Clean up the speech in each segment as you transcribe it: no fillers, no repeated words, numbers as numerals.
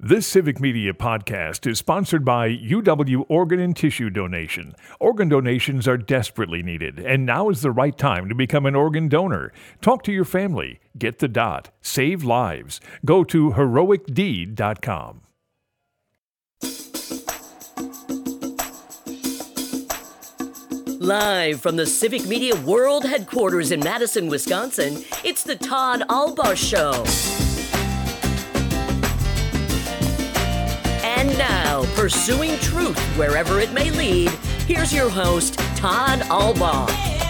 This Civic Media podcast is sponsored by UW Organ and Tissue Donation. Organ donations are desperately needed, and now is the right time to become an organ donor. Talk to your family. Get the dot. Save lives. Go to heroicdeed.com. Live from the Civic Media World Headquarters in Madison, Wisconsin, it's the Todd Albaugh Show. And now, pursuing truth wherever it may lead, here's your host, Todd Albaugh.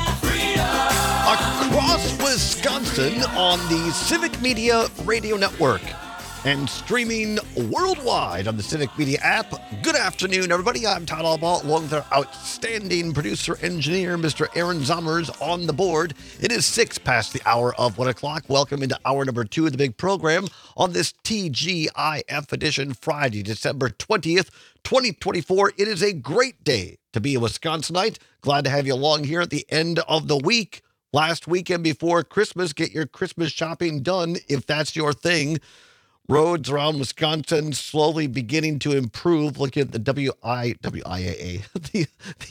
Across Wisconsin on the Civic Media Radio Network and streaming worldwide on the Civic Media app. Good afternoon, everybody. I'm Todd Albaugh, along with our outstanding producer-engineer, Mr. Aaron Zommers, on the board. It is 6 past the hour of 1 o'clock. Welcome into hour number 2 of the big program on this TGIF edition, Friday, December 20th, 2024. It is a great day to be a Wisconsinite. Glad to have you along here at the end of the week. Last weekend before Christmas, get your Christmas shopping done if that's your thing. Roads around Wisconsin slowly beginning to improve. Look at the WIAA, the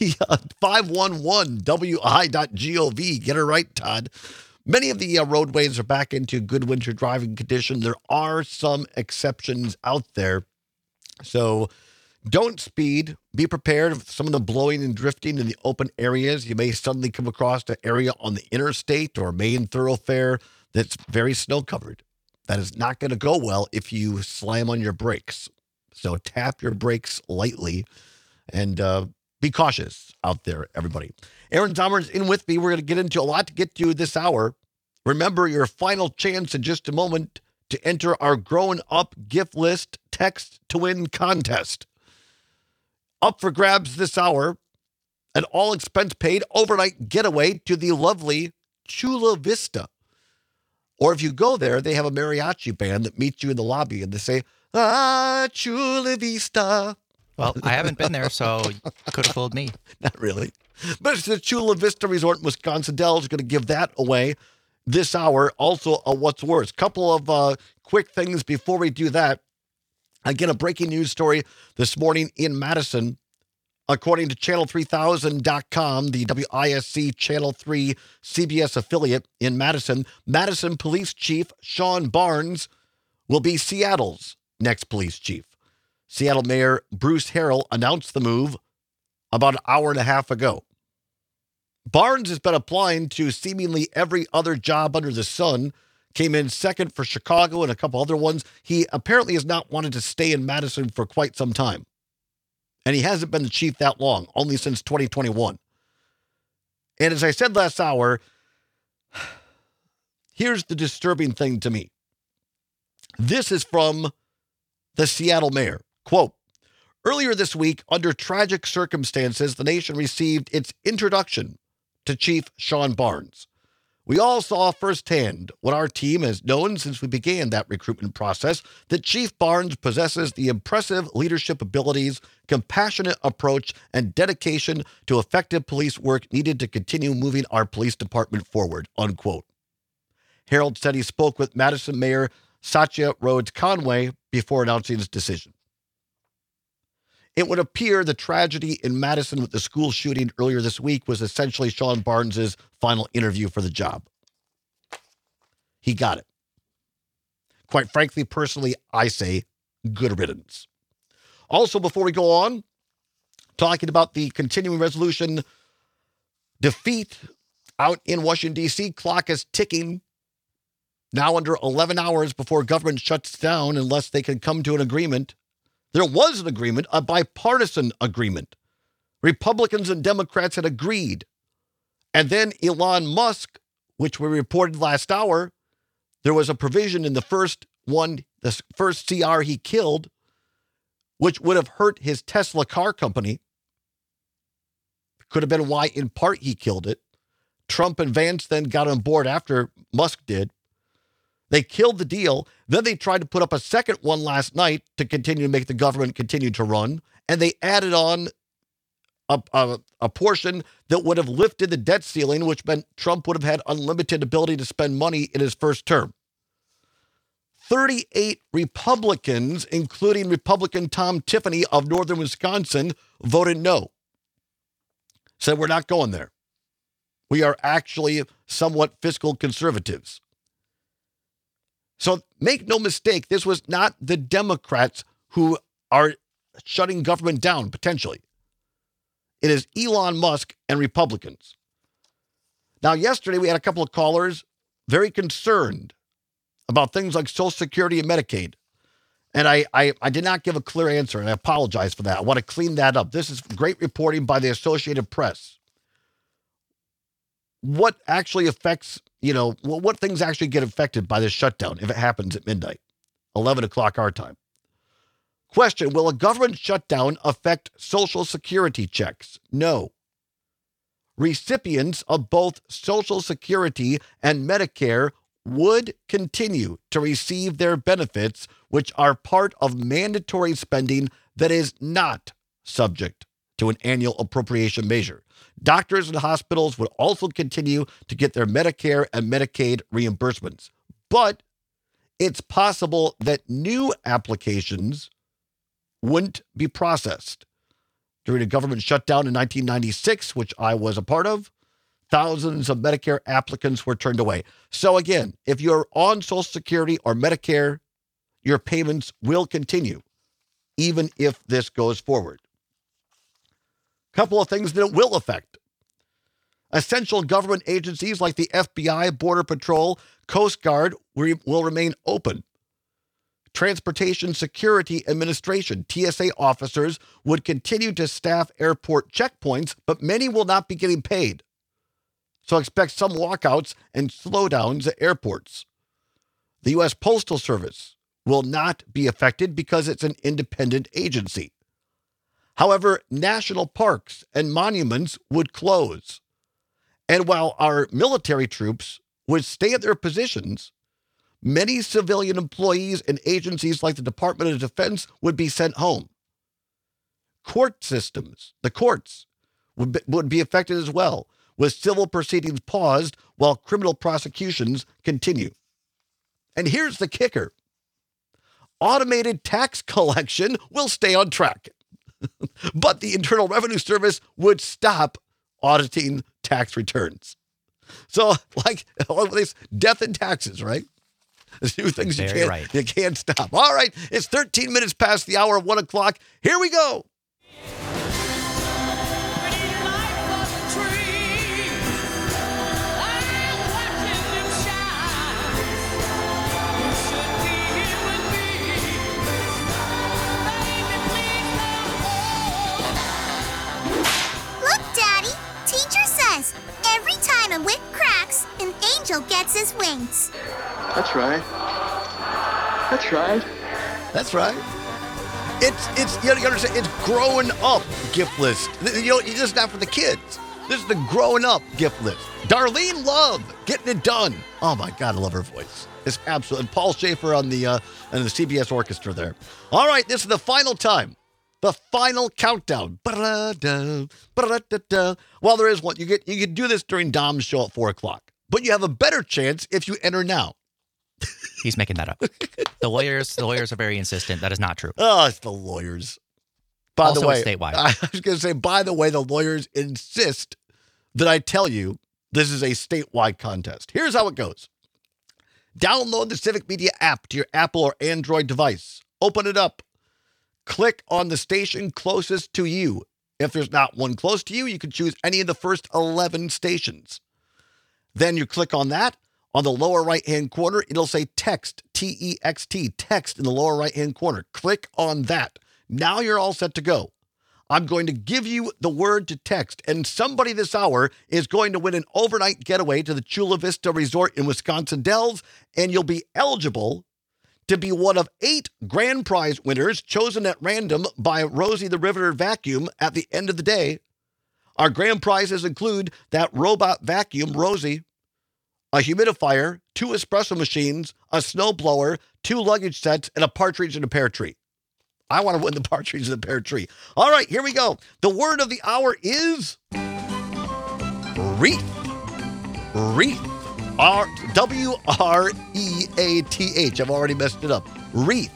511wi.gov. Get it right, Todd. Many of the roadways are back into good winter driving condition. There are some exceptions out there. So don't speed. Be prepared for some of the blowing and drifting in the open areas. You may suddenly come across an area on the interstate or main thoroughfare that's very snow-covered. That is not going to go well if you slam on your brakes. So tap your brakes lightly and be cautious out there, everybody. Aaron Zommers in with me. We're going to get into a lot to get to this hour. Remember your final chance in just a moment to enter our Growing Up gift list text to win contest. Up for grabs this hour, an all expense paid overnight getaway to the lovely Chula Vista. Or if you go there, they have a mariachi band that meets you in the lobby and they say, "Ah, Chula Vista." Well, I haven't been there, so you could have fooled me. Not really. But it's the Chula Vista Resort in Wisconsin. Dell's going to give that away this hour. Also, what's worse. Couple of quick things before we do that. Again, a breaking news story this morning in Madison. According to Channel3000.com, the WISC Channel 3 CBS affiliate in Madison, Madison Police Chief Sean Barnes will be Seattle's next police chief. Seattle Mayor Bruce Harrell announced the move about an hour and a half ago. Barnes has been applying to seemingly every other job under the sun, came in second for Chicago and a couple other ones. He apparently has not wanted to stay in Madison for quite some time. And he hasn't been the chief that long, only since 2021. And as I said last hour, here's the disturbing thing to me. This is from the Seattle mayor. Quote, "Earlier this week, under tragic circumstances, the nation received its introduction to Chief Sean Barnes. We all saw firsthand what our team has known since we began that recruitment process, that Chief Barnes possesses the impressive leadership abilities, compassionate approach, and dedication to effective police work needed to continue moving our police department forward," unquote. Harold said he spoke with Madison Mayor Satya Rhodes Conway before announcing his decision. It would appear the tragedy in Madison with the school shooting earlier this week was essentially Sean Barnes' final interview for the job. He got it. Quite frankly, personally, I say good riddance. Also, before we go on, talking about the continuing resolution defeat out in Washington, D.C., clock is ticking. Now under 11 hours before government shuts down unless they can come to an agreement. There was an agreement, a bipartisan agreement. Republicans and Democrats had agreed. And then Elon Musk, which we reported last hour, there was a provision in the first CR he killed, which would have hurt his Tesla car company. Could have been why, in part, he killed it. Trump and Vance then got on board after Musk did. They killed the deal. Then they tried to put up a second one last night to continue to make the government continue to run. And they added on a portion that would have lifted the debt ceiling, which meant Trump would have had unlimited ability to spend money in his first term. 38 Republicans, including Republican Tom Tiffany of northern Wisconsin, voted no. Said we're not going there. We are actually somewhat fiscal conservatives. So make no mistake, this was not the Democrats who are shutting government down, potentially. It is Elon Musk and Republicans. Now, yesterday we had a couple of callers very concerned about things like Social Security and Medicaid. And I did not give a clear answer, and I apologize for that. I want to clean that up. This is great reporting by the Associated Press. What actually affects, what things actually get affected by this shutdown if it happens at midnight, 11 o'clock our time? Question, will a government shutdown affect Social Security checks? No. Recipients of both Social Security and Medicare would continue to receive their benefits, which are part of mandatory spending that is not subject to an annual appropriation measure. Doctors and hospitals would also continue to get their Medicare and Medicaid reimbursements. But it's possible that new applications wouldn't be processed. During a government shutdown in 1996, which I was a part of, thousands of Medicare applicants were turned away. So again, if you're on Social Security or Medicare, your payments will continue, even if this goes forward. A couple of things that it will affect. Essential government agencies like the FBI, Border Patrol, Coast Guard will remain open. Transportation Security Administration, TSA officers, would continue to staff airport checkpoints, but many will not be getting paid. So expect some walkouts and slowdowns at airports. The U.S. Postal Service will not be affected because it's an independent agency. However, national parks and monuments would close. And while our military troops would stay at their positions, many civilian employees and agencies like the Department of Defense would be sent home. Court systems, the courts, would be affected as well, with civil proceedings paused while criminal prosecutions continue. And here's the kicker. Automated tax collection will stay on track. But the Internal Revenue Service would stop auditing tax returns. So, like this, death and taxes, right? There's two things you can't stop. All right, it's 13 minutes past the hour of 1 o'clock. Here we go. A whip cracks, an angel gets his wings. That's right. That's right. That's right. It's you understand, it's growing up gift list. This is not for the kids. This is the growing up gift list. Darlene Love, getting it done. Oh my God, I love her voice. It's absolutely. And Paul Schaefer on the CBS Orchestra there. All right, this is the final time. The final countdown. Well, there is one. You can do this during Dom's show at 4 o'clock. But you have a better chance if you enter now. He's making that up. The lawyers are very insistent. That is not true. Oh, it's the lawyers. By also the way, statewide. I was going to say, by the way, the lawyers insist that I tell you this is a statewide contest. Here's how it goes. Download the Civic Media app to your Apple or Android device. Open it up. Click on the station closest to you. If there's not one close to you, you can choose any of the first 11 stations. Then you click on that. On the lower right-hand corner, it'll say text, T-E-X-T, text in the lower right-hand corner. Click on that. Now you're all set to go. I'm going to give you the word to text, and somebody this hour is going to win an overnight getaway to the Chula Vista Resort in Wisconsin Dells, and you'll be eligible to be one of 8 grand prize winners chosen at random by Rosie the Riveter Vacuum at the end of the day. Our grand prizes include that robot vacuum, Rosie, a humidifier, 2 espresso machines, a snowblower, 2 luggage sets, and a partridge in a pear tree. I want to win the partridge in a pear tree. All right, here we go. The word of the hour is wreath. Wreath. W-R-E-A-T-H. I've already messed it up. Wreath.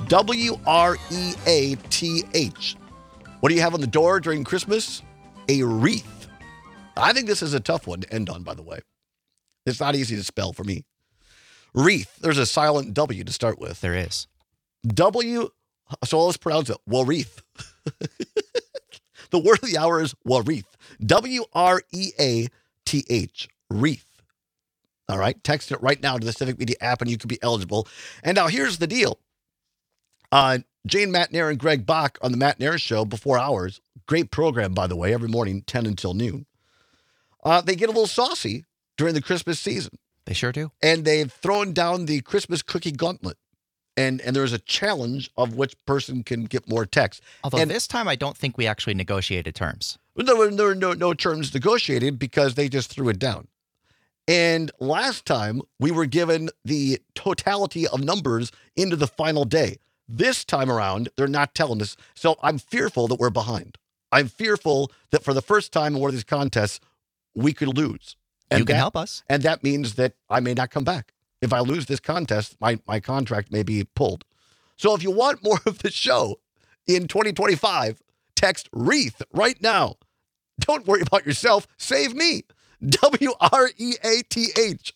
W-R-E-A-T-H. What do you have on the door during Christmas? A wreath. I think this is a tough one to end on, by the way. It's not easy to spell for me. Wreath. There's a silent W to start with. There is. W, so let's pronounce it. Wreath. The word of the hour is wreath. W-R-E-A-T-H. Wreath. All right. Text it right now to the Civic Media app and you could be eligible. And now here's the deal. Jane Matnair and Greg Bach on the Matt Nair Show before hours. Great program, by the way, every morning, 10 until noon. They get a little saucy during the Christmas season. They sure do. And they've thrown down the Christmas cookie gauntlet. And there's a challenge of which person can get more text. Although this time I don't think we actually negotiated terms. There were no terms negotiated because they just threw it down. And last time we were given the totality of numbers into the final day. This time around, they're not telling us. So I'm fearful that we're behind. I'm fearful that for the first time in one of these contests, we could lose. And you can help us. And that means that I may not come back. If I lose this contest, my contract may be pulled. So if you want more of the show in 2025, text wreath right now. Don't worry about yourself. Save me. W-R-E-A-T-H.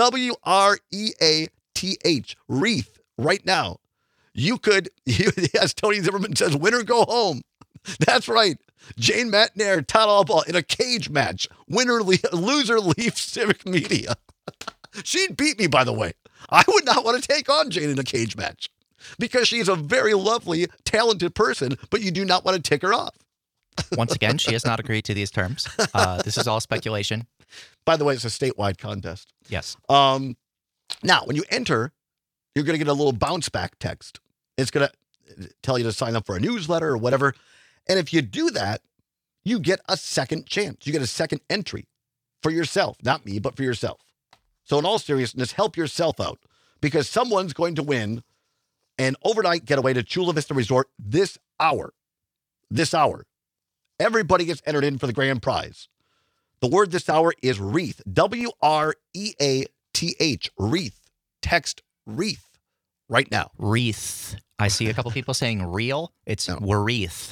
W-R-E-A-T-H. Wreath right now. You could, as Tony Zimmerman says, win or go home. That's right. Jane Matnair, Todd Albaugh in a cage match. Loser leaves Civic Media. She'd beat me, by the way. I would not want to take on Jane in a cage match because she's a very lovely, talented person, but you do not want to take her off. Once again, she has not agreed to these terms. This is all speculation. By the way, it's a statewide contest. Yes. Now, when you enter, you're going to get a little bounce back text. It's going to tell you to sign up for a newsletter or whatever. And if you do that, you get a second chance. You get a second entry for yourself. Not me, but for yourself. So in all seriousness, help yourself out because someone's going to win an overnight getaway to Chula Vista Resort this hour. This hour. Everybody gets entered in for the grand prize. The word this hour is wreath. W-R-E-A-T-H. Wreath. Text wreath right now. Wreath. I see a couple people saying real. It's wreath.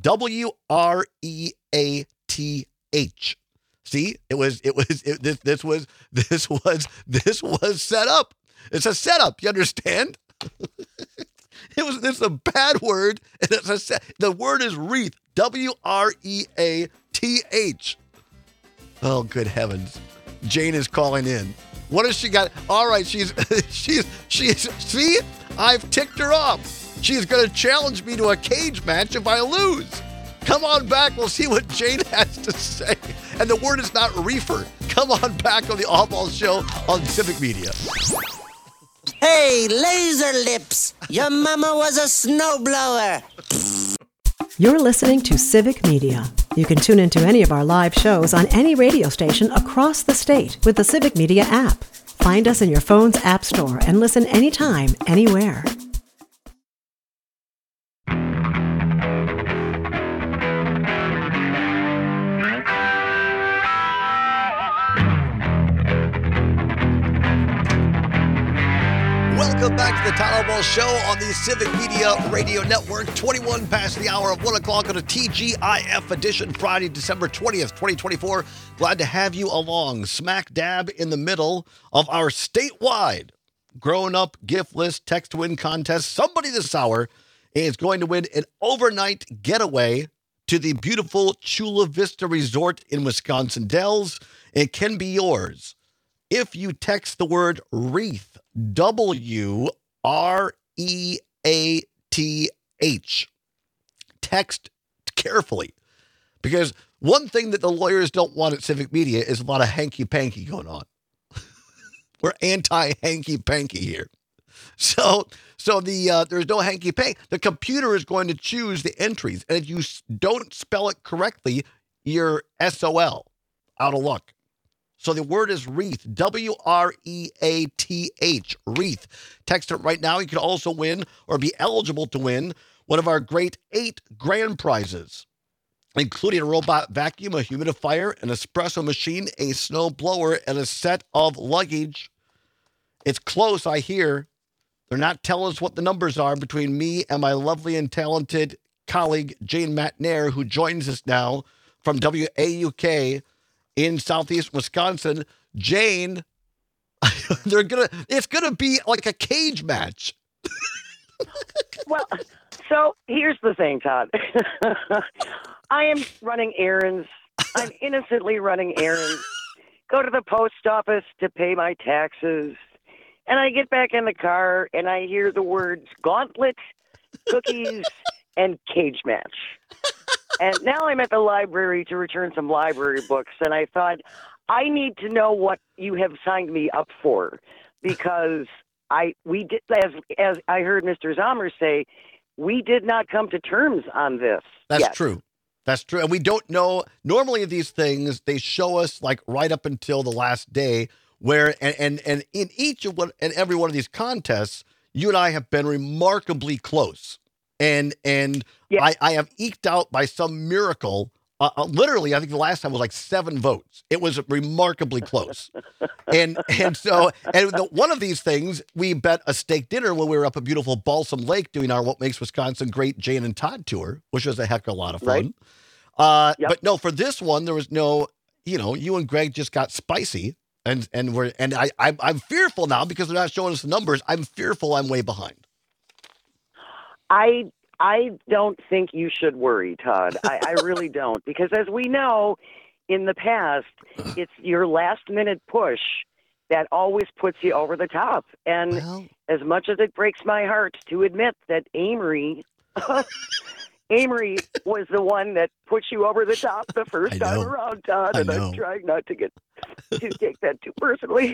W-R-E-A-T-H. See, this was set up. It's a setup. You understand? It's a bad word. And the word is wreath. W-R-E-A-T-H. Oh, good heavens. Jane is calling in. What has she got? All right, she's, see, I've ticked her off. She's going to challenge me to a cage match if I lose. Come on back. We'll see what Jane has to say. And the word is not reefer. Come on back on the All Ball Show on Civic Media. Hey, laser lips. Your mama was a snowblower. You're listening to Civic Media. You can tune into any of our live shows on any radio station across the state with the Civic Media app. Find us in your phone's app store and listen anytime, anywhere. Welcome back to the Todd Albaugh Show on the Civic Media Radio Network. 21 past the hour of 1 o'clock on a TGIF edition, Friday, December 20th, 2024. Glad to have you along, smack dab in the middle of our statewide grown-up gift list text-to-win contest. Somebody this hour is going to win an overnight getaway to the beautiful Chula Vista Resort in Wisconsin Dells. It can be yours if you text the word wreath. W-R-E-A-T-H. Text carefully, because one thing that the lawyers don't want at Civic Media is a lot of hanky-panky going on. We're anti-hanky-panky here. So there's no hanky-panky. The computer is going to choose the entries, and if you don't spell it correctly, you're SOL, out of luck. So the word is wreath, W-R-E-A-T-H, wreath. Text it right now. You can also win or be eligible to win one of our great 8 grand prizes. including a robot vacuum, a humidifier, an espresso machine, a snow blower, and a set of luggage. It's close, I hear. They're not telling us what the numbers are between me and my lovely and talented colleague, Jane Matnair, who joins us now from WAUK in southeast Wisconsin. Jane, it's gonna be like a cage match. Well, so here's the thing, Todd. I am running errands. I'm innocently running errands. Go to the post office to pay my taxes. And I get back in the car and I hear the words gauntlet, cookies, and cage match. And now I'm at the library to return some library books. And I thought, I need to know what you have signed me up for, because we did, as I heard Mr. Zomer say, we did not come to terms on this. That's yet. true. That's true. And we don't know. Normally these things, they show us like right up until the last day, where and in each of every one of these contests, you and I have been remarkably close. And yeah. I have eked out by some miracle. Literally, I think the last time was like 7 votes. It was remarkably close. and one of these things, we bet a steak dinner when we were up at beautiful Balsam Lake doing our What Makes Wisconsin Great Jane and Todd tour, which was a heck of a lot of fun. Right. Yep. But no, for this one, there was no, you and Greg just got spicy. And I'm fearful now because they're not showing us the numbers. I'm fearful I'm way behind. I don't think you should worry, Todd. I really don't, because as we know, in the past, it's your last-minute push that always puts you over the top. And as much as it breaks my heart to admit that Amory was the one that put you over the top the first time around, Todd, and I'm trying not to take that too personally.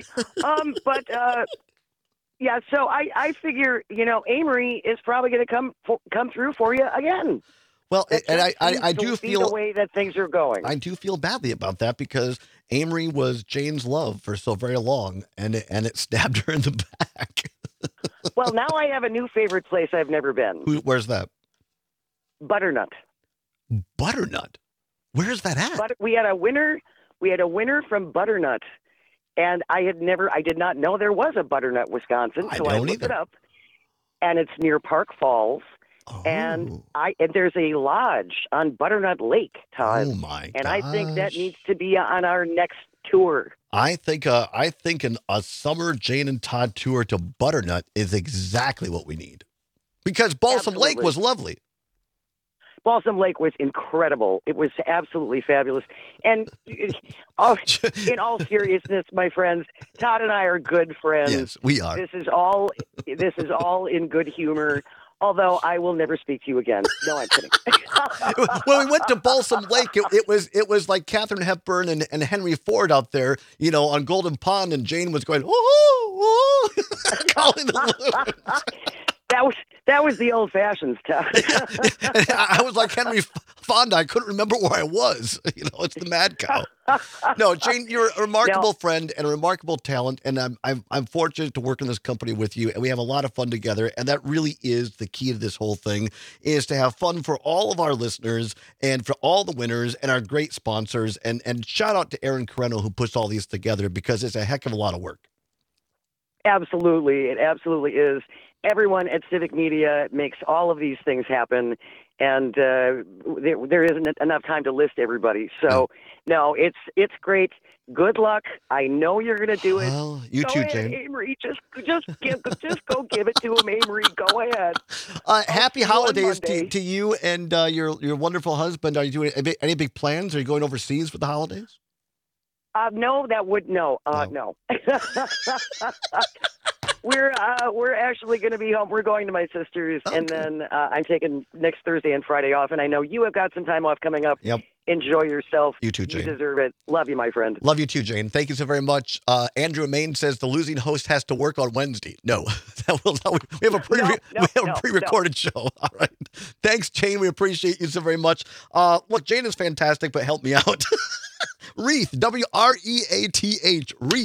Yeah, so I figure, Amory is probably going to come through for you again. Well, and I do feel the way that things are going. I do feel badly about that because Amory was Jane's love for so very long, and it stabbed her in the back. Well, now I have a new favorite place I've never been. Where's that? Butternut. Butternut? Where's that at? We had a winner from Butternut. And I did not know there was a Butternut, Wisconsin. So I looked it up, and it's near Park Falls. Oh. And there's a lodge on Butternut Lake, Todd. Oh my! And I think that needs to be on our next tour. I think a summer Jane and Todd tour to Butternut is exactly what we need, because Balsam Lake was lovely. Balsam Lake was incredible. It was absolutely fabulous. And in all seriousness, my friends, Todd and I are good friends. Yes, we are. This is all in good humor. Although I will never speak to you again. No, I'm kidding. When we went to Balsam Lake, it was like Katharine Hepburn and Henry Ford out there, on Golden Pond, and Jane was going, oh, calling the balloons. That was the old fashioned stuff. I was like Henry Fonda. I couldn't remember where I was. It's the mad cow. No, Jane, you're a remarkable friend and a remarkable talent, and I'm fortunate to work in this company with you, and we have a lot of fun together. And that really is the key to this whole thing: is to have fun for all of our listeners and for all the winners and our great sponsors. And shout out to Aaron Carreno, who puts all these together, because it's a heck of a lot of work. Absolutely, it absolutely is. Everyone at Civic Media makes all of these things happen, and there isn't enough time to list everybody. So, no, it's great. Good luck. I know you're going to do it. Well, you too, Jane. Amory, just go give it to him, Amory. Go ahead. Happy holidays to you and your wonderful husband. Are you doing any big plans? Are you going overseas for the holidays? No. No. We're actually going to be home. We're going to my sister's, and then I'm taking next Thursday and Friday off. And I know you have got some time off coming up. Yep. Enjoy yourself. You too, Jane. You deserve it. Love you, my friend. Love you too, Jane. Thank you so very much. Andrew Main says the losing host has to work on Wednesday. No, we have a pre-recorded show. All right. Thanks, Jane. We appreciate you so very much. Look, Jane is fantastic, but help me out. Wreath, Wreath. Wreath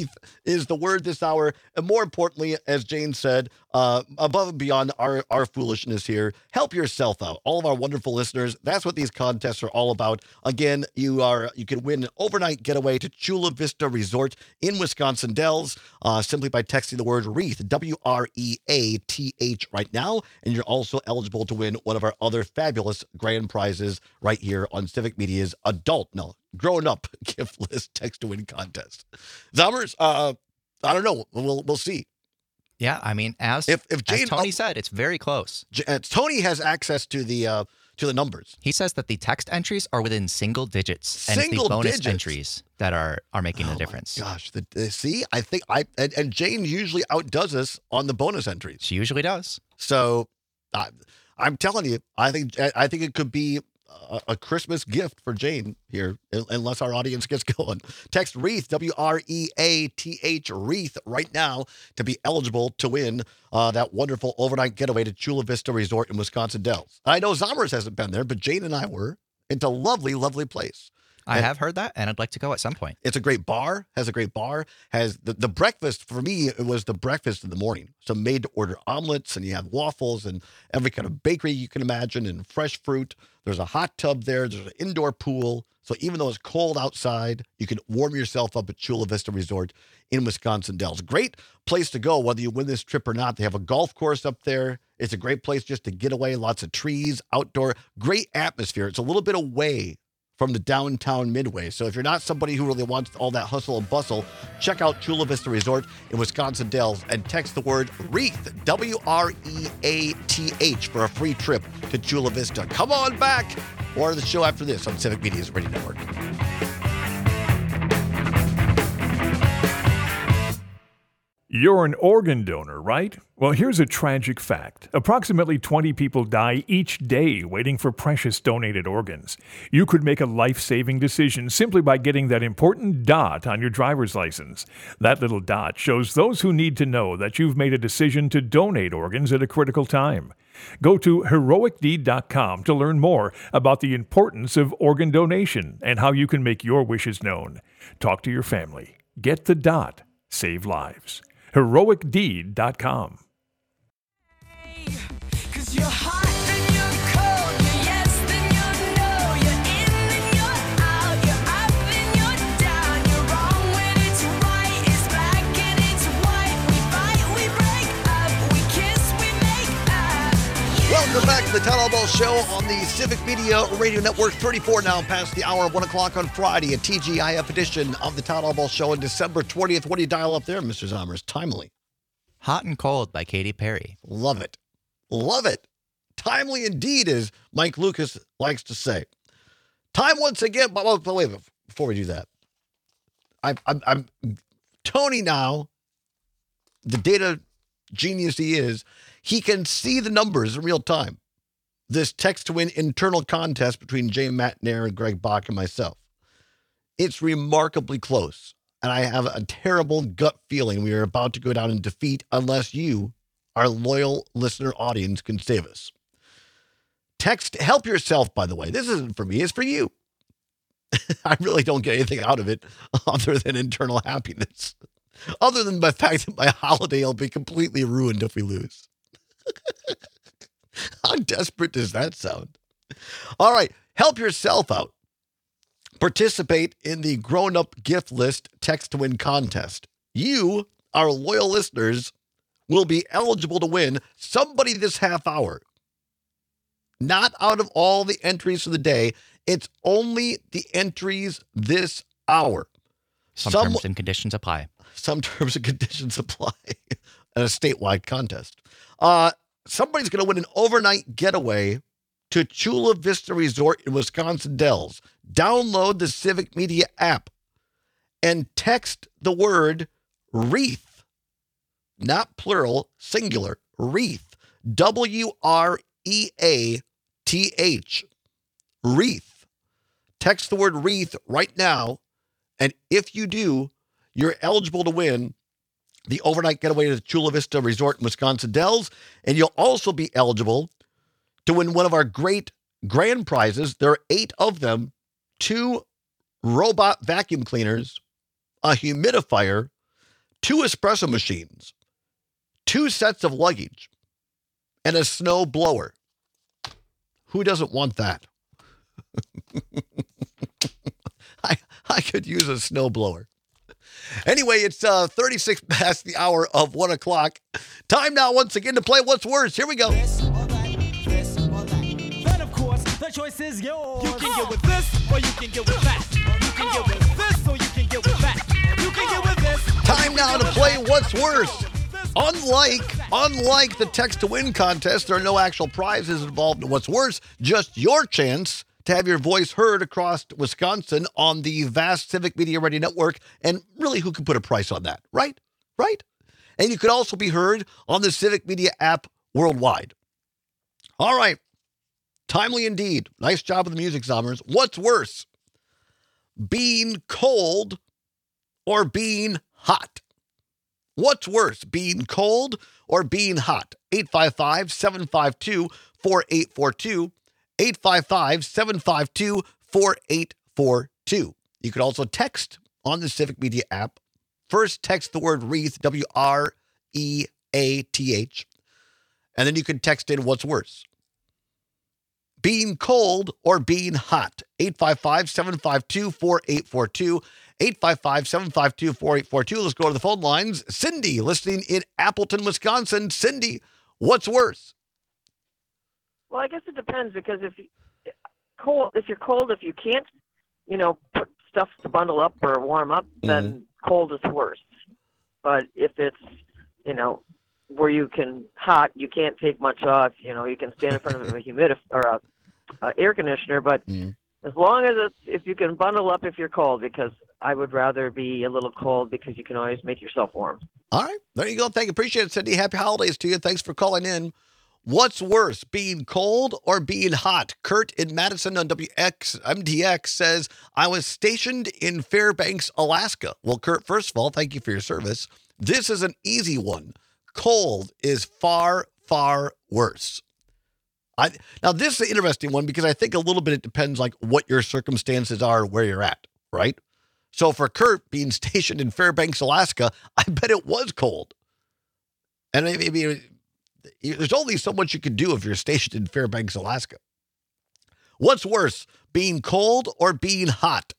is the word this hour. And more importantly, as Jane said, above and beyond our foolishness here, help yourself out. All of our wonderful listeners, that's what these contests are all about. Again, you can win an overnight getaway to Chula Vista Resort in Wisconsin Dells simply by texting the word WREATH, WREATH right now. And you're also eligible to win one of our other fabulous grand prizes right here on Civic Media's grown up gift list text to win contest. Zommers, I don't know. We'll see. Yeah, I mean, as Tony said, it's very close. Tony has access to the numbers. He says that the text entries are within single digits, and it's the bonus entries that are making the difference. Gosh, see, I think and Jane usually outdoes us on the bonus entries. She usually does. So, I'm telling you, I think it could be a Christmas gift for Jane here, unless our audience gets going. Text WREATH, WREATH, WREATH right now to be eligible to win that wonderful overnight getaway to Chula Vista Resort in Wisconsin Dells. I know Zommers hasn't been there, but Jane and I were. It's a lovely, lovely place. I have heard that, and I'd like to go at some point. It's a great bar, has the breakfast. For me, it was the breakfast in the morning. So made-to-order omelets, and you have waffles and every kind of bakery you can imagine, and fresh fruit. There's a hot tub there. There's an indoor pool. So even though it's cold outside, you can warm yourself up at Chula Vista Resort in Wisconsin Dells. Great place to go, whether you win this trip or not. They have a golf course up there. It's a great place just to get away. Lots of trees, outdoor, great atmosphere. It's a little bit away from the downtown Midway. So if you're not somebody who really wants all that hustle and bustle, check out Chula Vista Resort in Wisconsin Dells and text the word WREATH, WREATH, for a free trip to Chula Vista. Come on back. More of the show after this on Civic Media's Radio Network. You're an organ donor, right? Well, here's a tragic fact. Approximately 20 people die each day waiting for precious donated organs. You could make a life-saving decision simply by getting that important dot on your driver's license. That little dot shows those who need to know that you've made a decision to donate organs at a critical time. Go to heroicdeed.com to learn more about the importance of organ donation and how you can make your wishes known. Talk to your family. Get the dot. Save lives. heroicdeed.com. Cause you're hot, then you're cold, you're yes, then you're no, you're in, then you're out, you're up, then you're down, you're wrong when it's right, it's black and it's white, we fight, we break up, we kiss, we make up. Welcome back to the Town Hall Ball Show on the Civic Media Radio Network. 34 now past the hour of 1 o'clock on Friday, a TGIF edition of the Town Hall Ball Show on December 20th. What do you dial up there, Mr. Zommers? Timely. Hot and Cold by Katy Perry. Love it. Love it. Timely indeed, as Mike Lucas likes to say. Time once again, but wait, before we do that, I'm Tony now, the data genius he is, he can see the numbers in real time. This text to win internal contest between Jay Matnair and Greg Bach and myself. It's remarkably close, and I have a terrible gut feeling we are about to go down in defeat unless you, our loyal listener audience, can save us. Text, help yourself, by the way. This isn't for me, it's for you. I really don't get anything out of it other than internal happiness. Other than the fact that my holiday will be completely ruined if we lose. How desperate does that sound? All right, help yourself out. Participate in the grown-up gift list text to win contest. You, our loyal listeners, will be eligible to win somebody this half hour. Not out of all the entries for the day. It's only the entries this hour. Some terms and conditions apply. Some terms and conditions apply. And a statewide contest. Somebody's going to win an overnight getaway to Chula Vista Resort in Wisconsin Dells. Download the Civic Media app and text the word WREATH. Not plural, singular. WREATH. WREATH. WREATH. Text the word WREATH right now. And if you do, you're eligible to win the overnight getaway to the Chula Vista Resort in Wisconsin Dells. And you'll also be eligible to win one of our great grand prizes. There are 8 of them. 2 robot vacuum cleaners, a humidifier, 2 espresso machines, 2 sets of luggage, and a snow blower. Who doesn't want that? I could use a snow blower. Anyway, it's 36 past the hour of 1 o'clock. Time now once again to play What's Worse. Here we go. Then, of course, the choice is yours. You can get with this, or you can get with that. You can get with this, or you can get with that. You can get with this. Time now to play What's Worse. Unlike the Text to Win contest, there are no actual prizes involved in What's Worse, just your chance to have your voice heard across Wisconsin on the vast Civic Media Radio Network. And really, who can put a price on that, right? Right? And you could also be heard on the Civic Media app worldwide. All right. Timely indeed. Nice job with the music, Zommers. What's worse? Being cold or being hot? What's worse, being cold or being hot? 855-752-4842. 855-752-4842. You could also text on the Civic Media app. First, text the word wreath, WREATH, and then you can text in what's worse. Being cold or being hot? 855-752-4842. 855-752-4842. Let's go to the phone lines. Cindy, listening in Appleton, Wisconsin. Cindy, what's worse? Well, I guess it depends because if you're cold, if you can't, put stuff to bundle up or warm up, then cold is worse. But if it's, where you can you can't take much off. You can stand in front of a humidifier or a air conditioner, but as long as if you can bundle up if you're cold, because I would rather be a little cold because you can always make yourself warm. All right, there you go. Thank you, appreciate it, Cindy. Happy holidays to you. Thanks for calling in. What's worse, being cold or being hot? Kurt in Madison on WXMTX says, I was stationed in Fairbanks, Alaska. Well, Kurt, first of all, thank you for your service. This is an easy one. Cold is far, far worse. Now, this is an interesting one because I think a little bit it depends like what your circumstances are, where you're at, right? So for Kurt being stationed in Fairbanks, Alaska, I bet it was cold. And maybe there's only so much you can do if you're stationed in Fairbanks, Alaska. What's worse, being cold or being hot?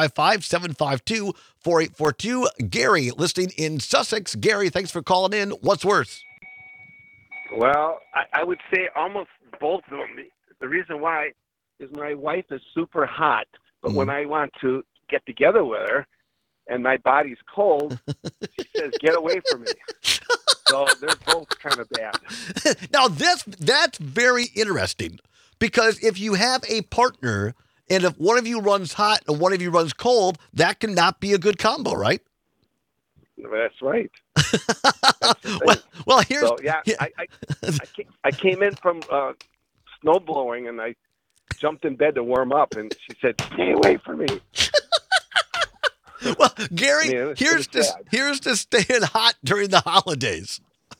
855-752-4842. Gary, listening in Sussex. Gary, thanks for calling in. What's worse? Well, I would say almost both of them. The reason why is my wife is super hot, but when I want to get together with her and my body's cold, she says, get away from me. So they're both kind of bad. Now, that's very interesting because if you have a partner and if one of you runs hot and one of you runs cold, that cannot be a good combo, right? That's right. Well, here's... So, yeah, I came in from snow blowing and I jumped in bed to warm up and she said, stay away from me. Well, Gary, here's to staying hot during the holidays.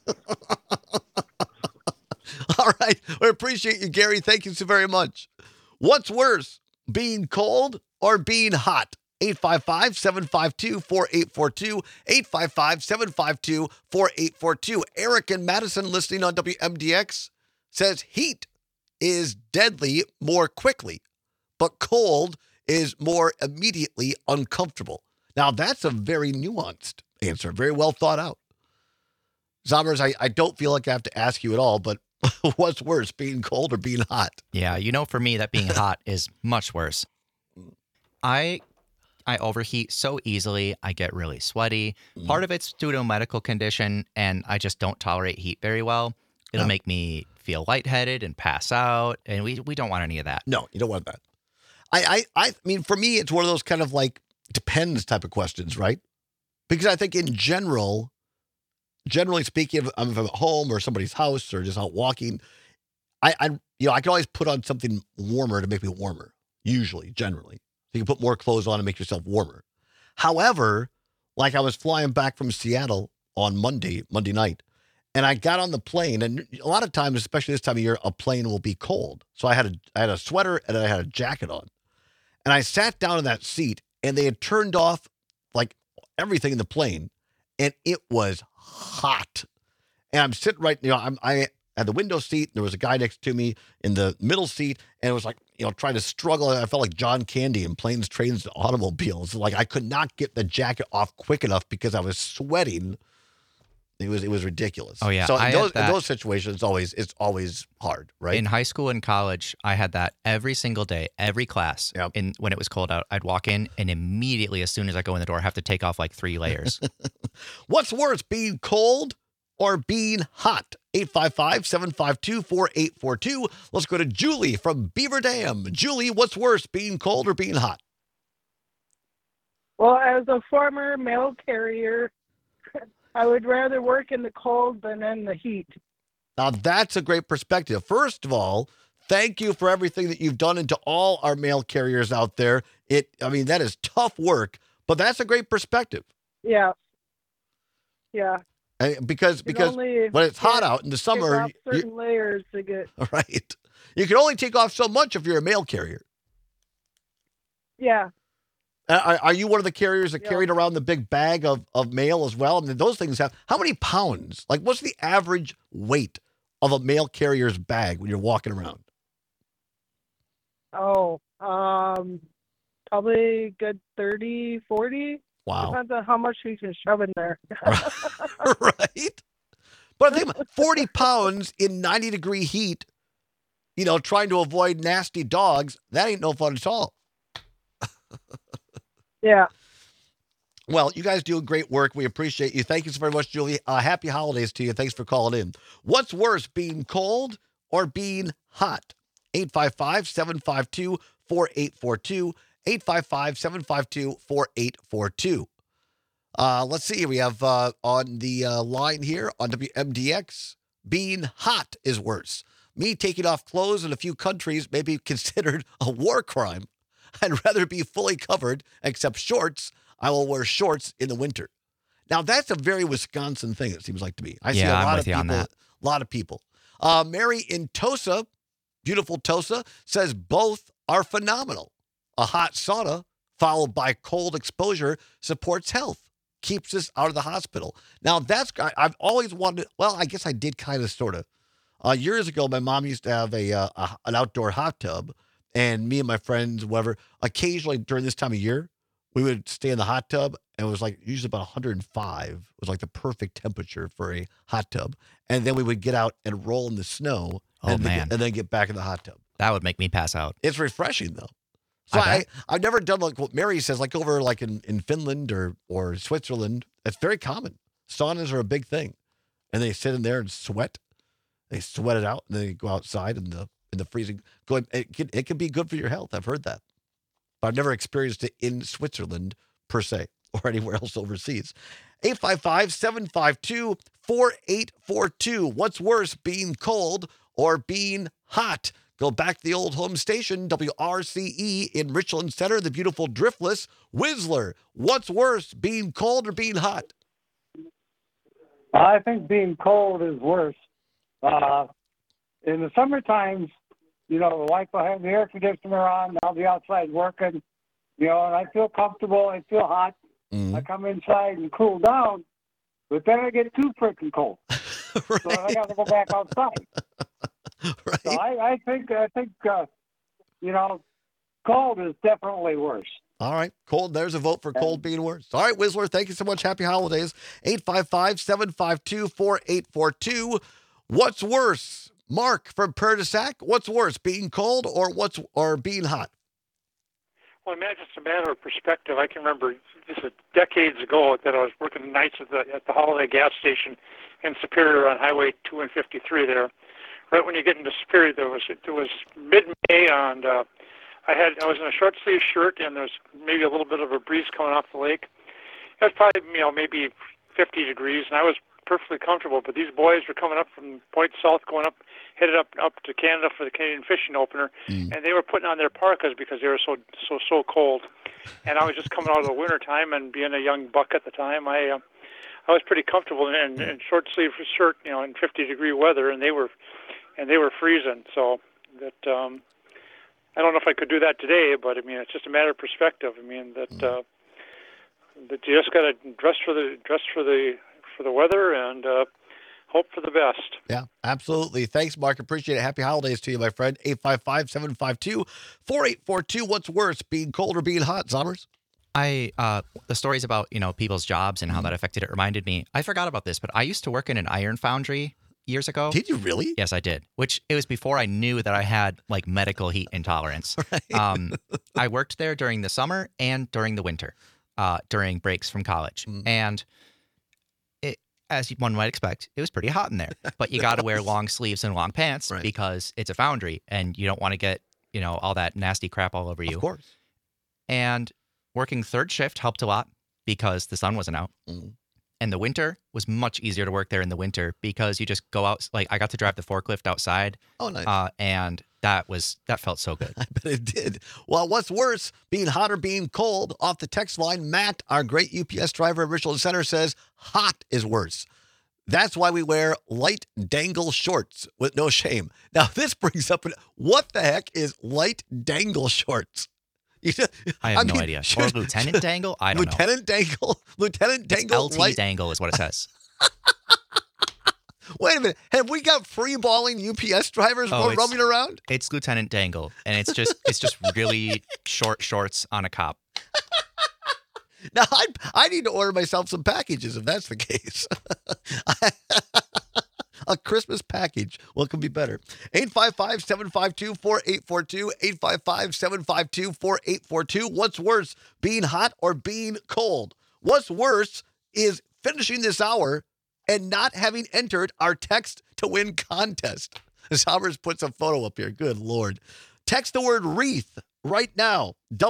All right. We appreciate you, Gary. Thank you so very much. What's worse, being cold or being hot? 855-752-4842. 855-752-4842. Eric in Madison, listening on WMDX, says heat is deadly more quickly, but cold is more immediately uncomfortable. Now, that's a very nuanced answer, very well thought out. Zommers, I don't feel like I have to ask you at all, but what's worse, being cold or being hot? Yeah, for me that being hot is much worse. I overheat so easily. I get really sweaty. Part of it's due to a medical condition, and I just don't tolerate heat very well. It'll make me feel lightheaded and pass out, and we don't want any of that. No, you don't want that. I mean, for me, it's one of those kind of like depends type of questions, right? Because I think in generally speaking, if I'm at home or somebody's house or just out walking, I can always put on something warmer to make me warmer. Usually, generally, so you can put more clothes on and make yourself warmer. However, like I was flying back from Seattle on Monday night, and I got on the plane, and a lot of times, especially this time of year, a plane will be cold. So I had a sweater and I had a jacket on, and I sat down in that seat. And they had turned off like everything in the plane. and it was hot. And I'm sitting right, I had the window seat. There was a guy next to me in the middle seat, and it was like, trying to struggle. I felt like John Candy in Planes, Trains, and Automobiles. Like I could not get the jacket off quick enough because I was sweating. It was ridiculous. Oh, yeah. So I in had that. those situations, it's always hard, right? In high school and college, I had that every single day, every class. Yep. When it was cold out, I'd walk in and immediately, as soon as I go in the door, I have to take off like 3 layers. What's worse, being cold or being hot? 855-752-4842. Let's go to Julie from Beaver Dam. Julie, what's worse, being cold or being hot? Well, as a former mail carrier, I would rather work in the cold than in the heat. Now, that's a great perspective. First of all, thank you for everything that you've done, and to all our mail carriers out there. That is tough work, but that's a great perspective. Yeah. Yeah. Because when it's hot out in the summer, take off certain layers to get. Right. You can only take off so much if you're a mail carrier. Yeah. Are you one of the carriers that carried around the big bag of mail as well? I mean, those things have, how many pounds? Like, what's the average weight of a mail carrier's bag when you're walking around? Oh, probably good 30, 40. Wow. Depends on how much you can shove in there. Right? But I think 40 pounds in 90-degree heat, trying to avoid nasty dogs, that ain't no fun at all. Yeah. Well, you guys do great work. We appreciate you. Thank you so very much, Julie. Happy holidays to you. Thanks for calling in. What's worse, being cold or being hot? 855-752-4842. 855-752-4842. Let's see. We have on the line here on WMDX, being hot is worse. Me taking off clothes in a few countries may be considered a war crime. I'd rather be fully covered, except shorts. I will wear shorts in the winter. Now, that's a very Wisconsin thing, it seems like to me. I see a lot of people. A lot of people. Mary in Tosa, beautiful Tosa, says both are phenomenal. A hot sauna followed by cold exposure supports health, keeps us out of the hospital. Now, I've always wanted, I guess I did kind of, sort of. Years ago, my mom used to have an outdoor hot tub, and me and my friends, whatever, occasionally during this time of year, we would stay in the hot tub, and it was like usually about 105. It was like the perfect temperature for a hot tub. And then we would get out and roll in the snow and then get back in the hot tub. That would make me pass out. It's refreshing, though. So I've never done like what Mary says, like over like in Finland or Switzerland. It's very common. Saunas are a big thing. And they sit in there and sweat. They sweat it out, and then they go outside in the freezing. It can be good for your health. I've heard that. But I've never experienced it in Switzerland per se or anywhere else overseas. 855-752-4842. What's worse, being cold or being hot? Go back to the old home station, WRCE in Richland Center, the beautiful Driftless. Whistler, what's worse, being cold or being hot? I think being cold is worse. In the summer times, the wife will have the air conditioner on. I'll be outside working, and I feel comfortable. I feel hot. Mm-hmm. I come inside and cool down, but then I get too freaking cold. Right. So I got to go back outside. Right. So I think cold is definitely worse. All right, cold. There's a vote for cold being worse. All right, Whistler, thank you so much. Happy holidays. 855-752-4842. What's worse? Mark from Prairie du Sac, what's worse, being cold or being hot? Well, man, it's just a matter of perspective. I can remember this is decades ago that I was working nights at the Holiday gas station in Superior on Highway 2 and 53 there. Right when you get into Superior, there was mid-May, and I was in a short sleeve shirt, and there's maybe a little bit of a breeze coming off the lake. It was probably maybe 50 degrees, and I was perfectly comfortable. But these boys were coming up from Point South, headed up to Canada for the Canadian Fishing Opener, and they were putting on their parkas because they were so cold. And I was just coming out of the winter time, and being a young buck at the time, I was pretty comfortable in short sleeve shirt, in 50-degree weather, and they were freezing. So that I don't know if I could do that today, but I mean it's just a matter of perspective. I mean that But you just got to dress for the weather and hope for the best. Yeah, absolutely. Thanks, Mark. Appreciate it. Happy holidays to you, my friend. 855-752-4842. What's worse, being cold or being hot, Zommers? The stories about, people's jobs and how that affected it reminded me. I forgot about this, but I used to work in an iron foundry years ago. Did you really? Yes, I did. Which it was before I knew that I had like medical heat intolerance. Right. I worked there during the summer and during the winter, during breaks from college. And as one might expect, it was pretty hot in there. But you got to wear long sleeves and long pants because it's a foundry and you don't want to get, all that nasty crap all over you. Of course. And working third shift helped a lot because the sun wasn't out. And the winter was much easier to work there in the winter because you just go out. Like I got to drive the forklift outside. Oh, nice. And that felt so good. I bet it did. Well, what's worse, being hot or being cold? Off the text line, Matt, our great UPS driver at Richland Center, says hot is worse. That's why we wear light dangle shorts with no shame. Now, this brings up, what the heck is light dangle shorts? I have no idea. Or Lieutenant Dangle? I don't know. Lieutenant Dangle? Lieutenant Dangle? It's LT Dangle is what it says. Wait a minute. Have we got free balling UPS drivers roaming around? It's Lieutenant Dangle, and it's just really short shorts on a cop. Now, I need to order myself some packages if that's the case. A Christmas package. What could be better? 855-752-4842. 855-752-4842. What's worse, being hot or being cold? What's worse is finishing this hour and not having entered our text to win contest. Sommers puts a photo up here. Good Lord. Text the word wreath right now.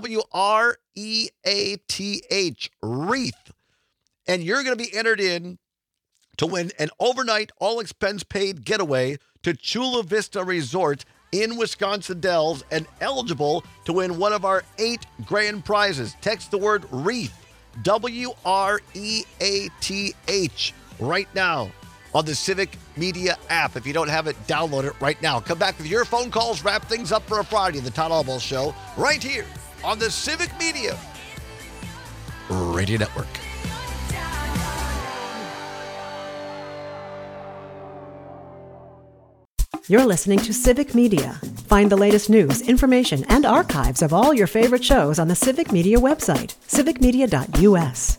WREATH. Wreath. And you're going to be entered in to win an overnight, all-expense-paid getaway to Chula Vista Resort in Wisconsin Dells and eligible to win one of our 8 grand prizes. Text the word wreath, WREATH, right now on the Civic Media app. If you don't have it, download it right now. Come back with your phone calls, wrap things up for a Friday, the Todd Albaugh Show, right here on the Civic Media Radio Network. You're listening to Civic Media. Find the latest news, information, and archives of all your favorite shows on the Civic Media website, civicmedia.us.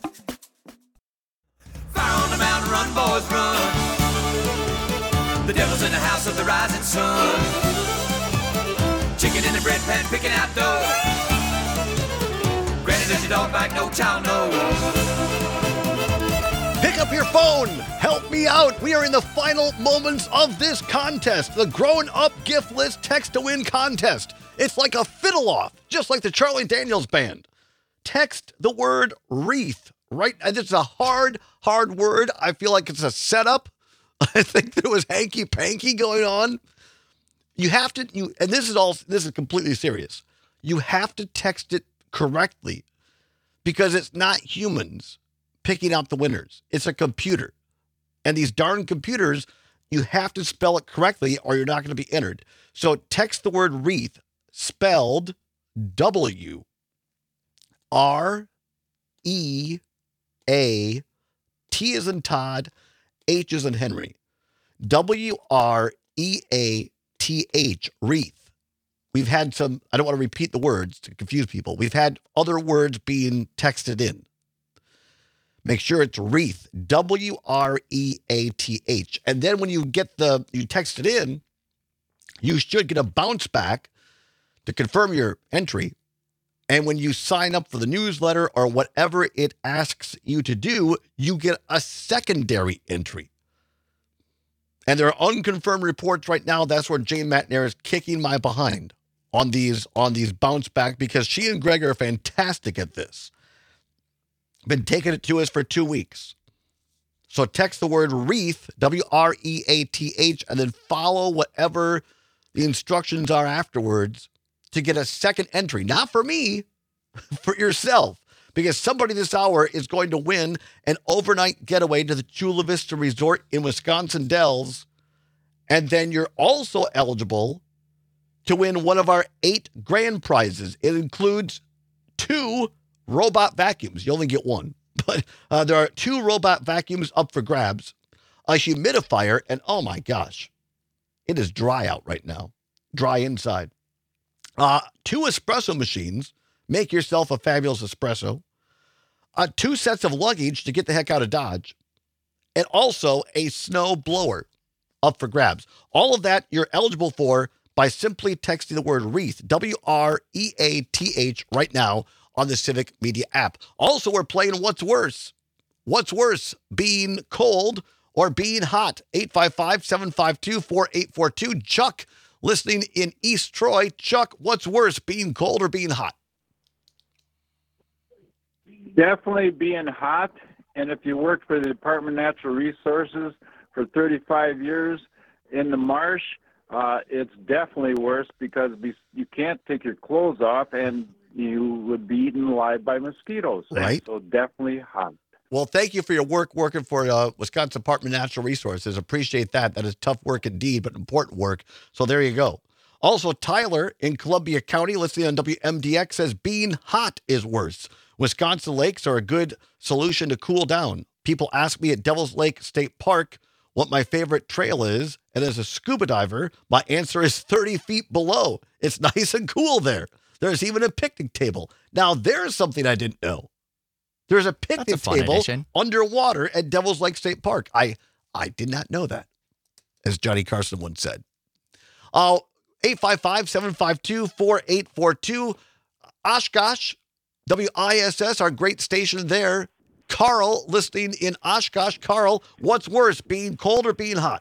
Fire on the mountain, run, boys, run. The devil's in the house of the rising sun. Chicken in the bread pan, picking out dough. Granny, does your dog bite? No child, no. Pick up your phone. Help me out. We are in the final moments of this contest, the Grown Up Gift List Text to Win contest. It's like a fiddle-off, just like the Charlie Daniels Band. Text the word wreath. Right, and this is a hard word. I feel like it's a setup. I think there was hanky-panky going on. You have to, and this is completely serious. You have to text it correctly because it's not humans picking out the winners. It's a computer. And these darn computers, you have to spell it correctly or you're not going to be entered. So text the word wreath, spelled W-R-E-A-T-H, as in Todd, H as in Henry. W-R-E-A-T-H, wreath. We've had some, I don't want to repeat the words to confuse people. We've had other words being texted in. Make sure it's wreath, W-R-E-A-T-H. And then when you text it in, you should get a bounce back to confirm your entry. And when you sign up for the newsletter or whatever it asks you to do, you get a secondary entry. And there are unconfirmed reports right now. That's where Jane Matnair is kicking my behind on these bounce back because she and Greg are fantastic at this. Been taking it to us for 2 weeks. So text the word wreath, W-R-E-A-T-H, and then follow whatever the instructions are afterwards to get a second entry. Not for me, for yourself. Because somebody this hour is going to win an overnight getaway to the Chula Vista Resort in Wisconsin Dells. And then you're also eligible to win one of our 8 grand prizes. It includes 2 robot vacuums. You only get one. But there are 2 robot vacuums up for grabs, a humidifier, and oh my gosh, it is dry out right now. Dry inside. 2 espresso machines. Make yourself a fabulous espresso. 2 sets of luggage to get the heck out of Dodge. And also a snow blower up for grabs. All of that you're eligible for by simply texting the word WREATH, WREATH, right now on the Civic Media app. Also, we're playing What's Worse. What's worse, being cold or being hot? 855-752-4842. Chuck, listening in East Troy. Chuck, what's worse, being cold or being hot? Definitely being hot. And if you worked for the Department of Natural Resources for 35 years in the marsh, it's definitely worse because you can't take your clothes off and you would be eaten alive by mosquitoes. Right. So definitely hot. Well, thank you for your work working for Wisconsin Department of Natural Resources. Appreciate that. That is tough work indeed, but important work. So there you go. Also, Tyler in Columbia County, listening on WMDX, says being hot is worse. Wisconsin lakes are a good solution to cool down. People ask me at Devil's Lake State Park what my favorite trail is, and as a scuba diver, my answer is 30 feet below. It's nice and cool there. There's even a picnic table. Now, there's something I didn't know. There's a picnic table underwater at Devil's Lake State Park. I did not know that, as Johnny Carson once said. 855-752-4842. Oshkosh, WISS, our great station there. Carl, listening in Oshkosh. Carl, what's worse, being cold or being hot?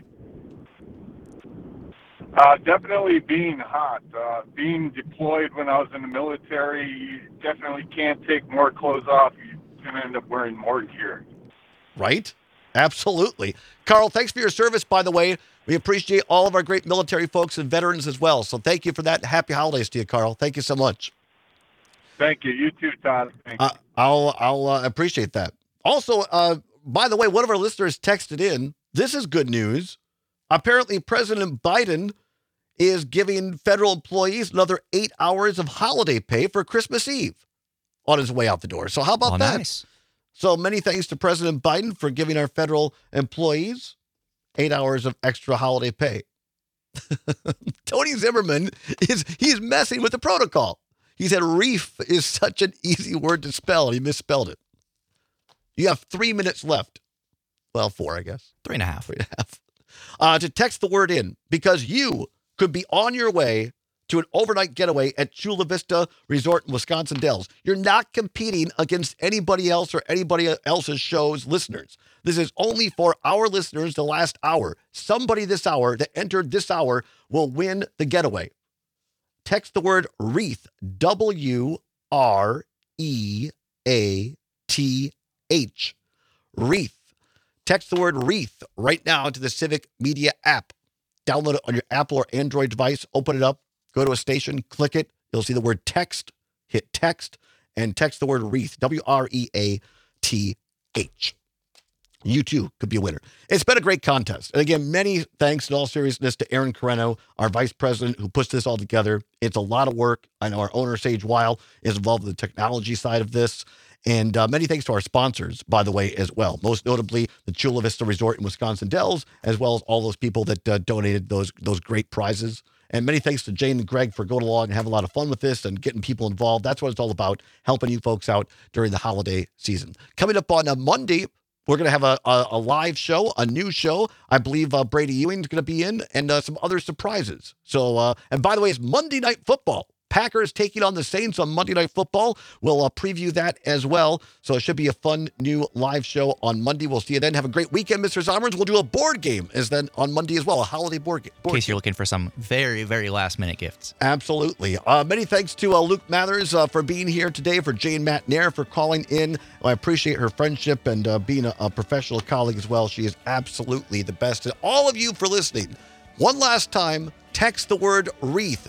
Definitely being hot. Being deployed when I was in the military, you definitely can't take more clothes off. You're going to end up wearing more gear. Right? Absolutely. Carl, thanks for your service, by the way. We appreciate all of our great military folks and veterans as well. So thank you for that. Happy holidays to you, Carl. Thank you so much. Thank you. You too, Todd. Thank you. I'll appreciate that. Also, by the way, one of our listeners texted in. This is good news. Apparently, President Biden is giving federal employees another 8 hours of holiday pay for Christmas Eve on his way out the door. So how about that? Nice. So many thanks to President Biden for giving our federal employees 8 hours of extra holiday pay. Tony Zimmerman he's messing with the protocol. He said reef is such an easy word to spell, and he misspelled it. You have 3 minutes left. Well, 4, I guess. 3.5. 3.5. To text the word in, because you could be on your way to an overnight getaway at Chula Vista Resort in Wisconsin Dells. You're not competing against anybody else or anybody else's show's listeners. This is only for our listeners the last hour. Somebody this hour that entered this hour will win the getaway. Text the word WREATH, WREATH, WREATH. Text the word WREATH right now to the Civic Media app. Download it on your Apple or Android device. Open it up. Go to a station. Click it. You'll see the word text. Hit text and text the word WREATH, WREATH. You too could be a winner. It's been a great contest. And again, many thanks in all seriousness to Aaron Carreno, our vice president, who puts this all together. It's a lot of work. I know our owner, Sage Weil, is involved in the technology side of this. And many thanks to our sponsors, by the way, as well. Most notably, the Chula Vista Resort in Wisconsin Dells, as well as all those people that donated those great prizes. And many thanks to Jane and Greg for going along and having a lot of fun with this and getting people involved. That's what it's all about, helping you folks out during the holiday season. Coming up on a Monday, we're going to have a live show, a new show. I believe Brady Ewing's going to be in, and some other surprises. So, and by the way, it's Monday Night Football. Packers taking on the Saints on Monday Night Football. We'll preview that as well. So it should be a fun new live show on Monday. We'll see you then. Have a great weekend, Mr. Zomerns. We'll do a board game then on Monday as well, a holiday board game. In case you're looking for some very, very last-minute gifts. Absolutely. Many thanks to Luke Mathers for being here today, for Jane Matnair for calling in. I appreciate her friendship and being a professional colleague as well. She is absolutely the best. And all of you for listening. One last time, text the word WREATH,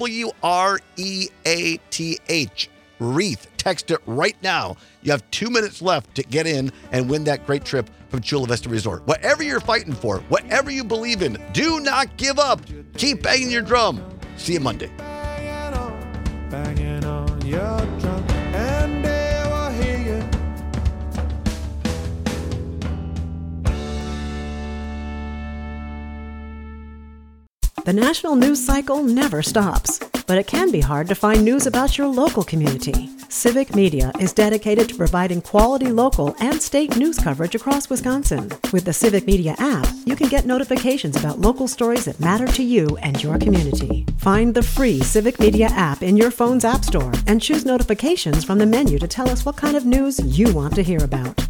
WREATH, WREATH. Text it right now. You have 2 minutes left to get in and win that great trip from Chula Vista Resort. Whatever you're fighting for, whatever you believe in, do not give up. Keep banging your drum. See you Monday. Banging on your drum, and they The national news cycle never stops, but it can be hard to find news about your local community. Civic Media is dedicated to providing quality local and state news coverage across Wisconsin. With the Civic Media app, you can get notifications about local stories that matter to you and your community. Find the free Civic Media app in your phone's app store and choose notifications from the menu to tell us what kind of news you want to hear about.